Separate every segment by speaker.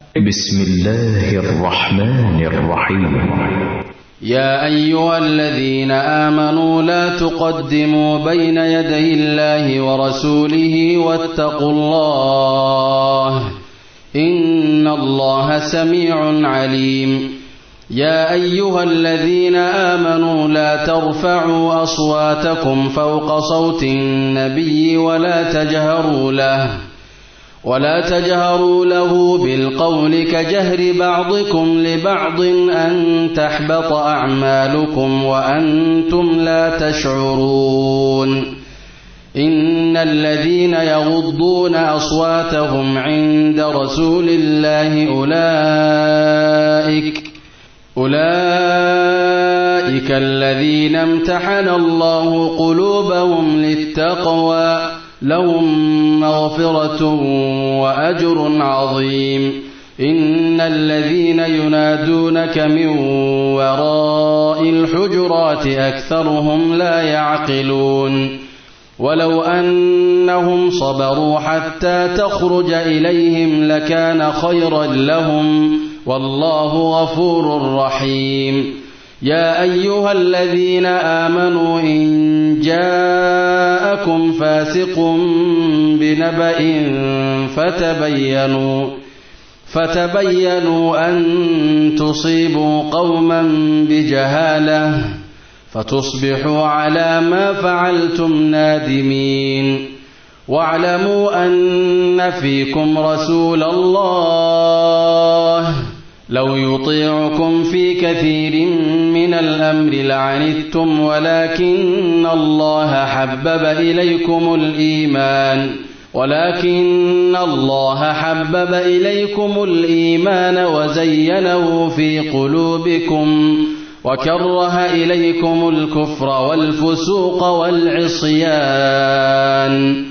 Speaker 1: بسم الله الرحمن الرحيم.
Speaker 2: يا أيها الذين آمنوا لا تقدموا بين يدي الله ورسوله واتقوا الله إن الله سميع عليم. يا أيها الذين آمنوا لا ترفعوا أصواتكم فوق صوت النبي ولا تجهروا له بالقول كجهر بعضكم لبعض أن تحبط أعمالكم وأنتم لا تشعرون. إن الذين يغضون أصواتهم عند رسول الله أولئك الذين امتحن الله قلوبهم للتقوى لهم مغفرة وأجر عظيم. إن الذين ينادونك من وراء الحجرات أكثرهم لا يعقلون. ولو أنهم صبروا حتى تخرج إليهم لكان خيرا لهم والله غفور رحيم. يا أيها الذين آمنوا إن جاءكم فاسق بنبأ فتبينوا أن تصيبوا قوما بجهالة فتصبحوا على ما فعلتم نادمين. واعلموا أن فيكم رسول الله لو يطيعكم في كثير من الأمر لعنتم ولكن الله حبب إليكم الإيمان وزينه في قلوبكم وكره إليكم الكفر والفسوق والعصيان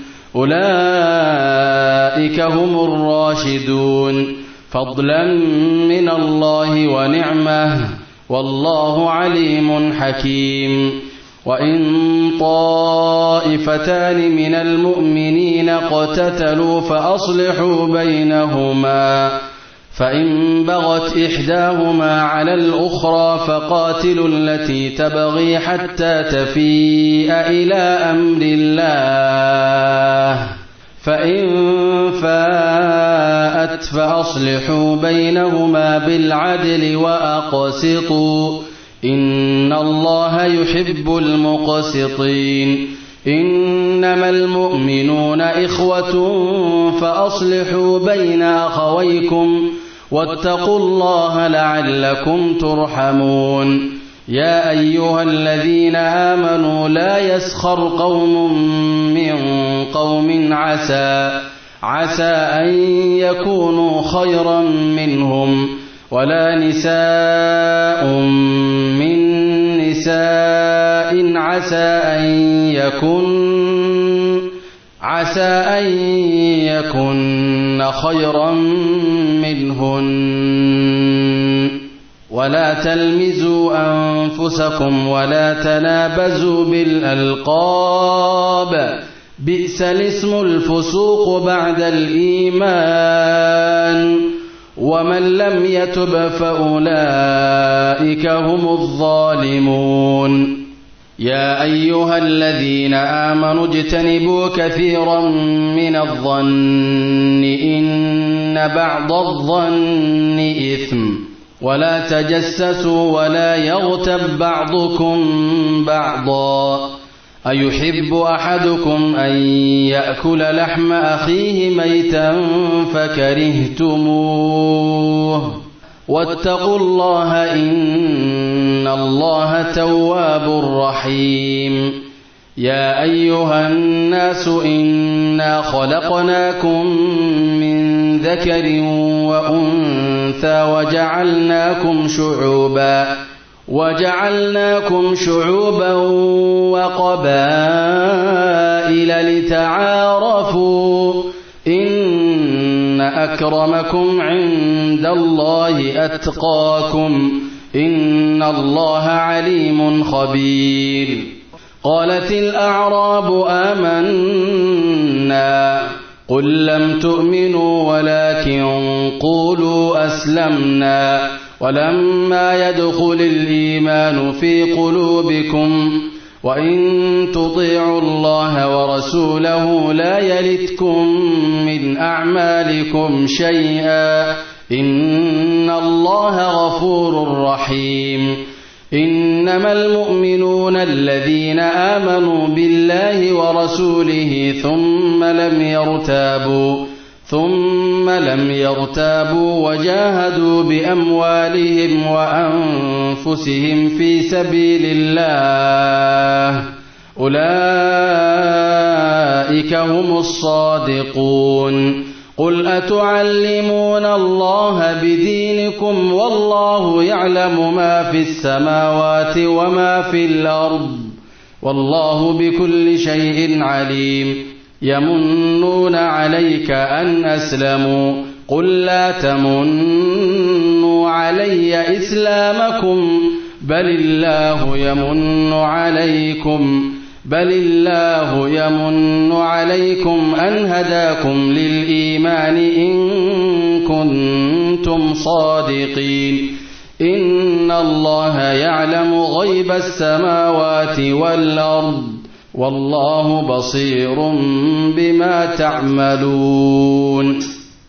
Speaker 2: أولئك هم الراشدون فضلا من الله ونعمه والله عليم حكيم. وإن طائفتان من المؤمنين اقتتلوا فأصلحوا بينهما فإن بغت إحداهما على الأخرى فقاتلوا التي تبغي حتى تفيء إلى أمر الله فإن فاءت فأصلحوا بينهما بالعدل وأقسطوا إن الله يحب المقسطين. إنما المؤمنون إخوة فأصلحوا بين أخويكم واتقوا الله لعلكم ترحمون. يا أيها الذين آمنوا لا يسخر قوم من قوم عسى أن يكونوا خيرا منهم ولا نساء من نساء عسى أن يكن خيرا منهن. ولا تلمزوا أنفسكم ولا تنابزوا بالألقاب بئس الاسم الفسوق بعد الإيمان ومن لم يتب فأولئك هم الظالمون. يا أيها الذين آمنوا اجتنبوا كثيرا من الظن إن بعض الظن إثم ولا تجسسوا ولا يغتب بعضكم بعضا أيحب أحدكم أن يأكل لحم أخيه ميتا فكرهتموه واتقوا الله إن الله تواب رحيم. يا أيها الناس إنا خلقناكم من ذكر وأنثى وجعلناكم شعوبا وقبائل لتعارفوا إن أكرمكم عند الله أتقاكم إن الله عليم خبير. قالت الأعراب آمنا قل لم تؤمنوا ولكن قولوا أسلمنا ولما يدخل الإيمان في قلوبكم وإن تطيعوا الله ورسوله لا يلتكم من أعمالكم شيئا إن الله غفور رحيم. إنما المؤمنون الذين آمنوا بالله ورسوله ثم لم يرتابوا وجاهدوا بأموالهم وأنفسهم في سبيل الله أولئك هم الصادقون. قل أتعلمون الله بدينكم والله يعلم ما في السماوات وما في الأرض والله بكل شيء عليم. يمنون عليك أن أسلموا قل لا تمنوا علي إسلامكم بل الله يمن عليكم أن هداكم للإيمان إن كنتم صادقين. إن الله يعلم غيب السماوات والأرض والله بصير بما تعملون.